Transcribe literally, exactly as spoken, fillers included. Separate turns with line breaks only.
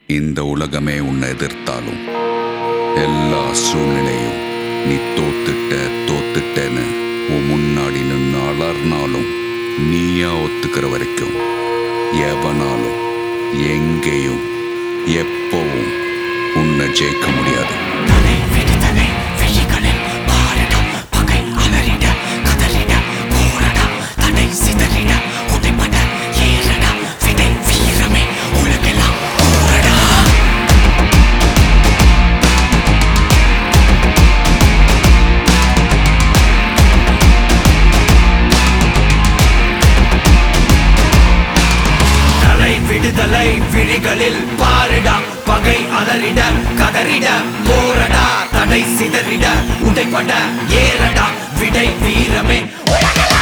இந்த உலகமே உன்னை எதிர்த்தாலும் எல்லா சூழ்நிலையும் நீ தோத்துட்ட தோத்துட்டேன்னு உன் முன்னாடி நின்று அலர்னாலும் நீயா ஒத்துக்கிற வரைக்கும் எவனாலும் எங்கேயும் எப்பவும் உன்னை ஜெயிக்க முடியாது.
விடுதலை விழிகளில் பாருடா, பகை அலறிட கதறிட போரடா, தடை சிதறிட உடைப்பட ஏறடா, விடை வீரமே.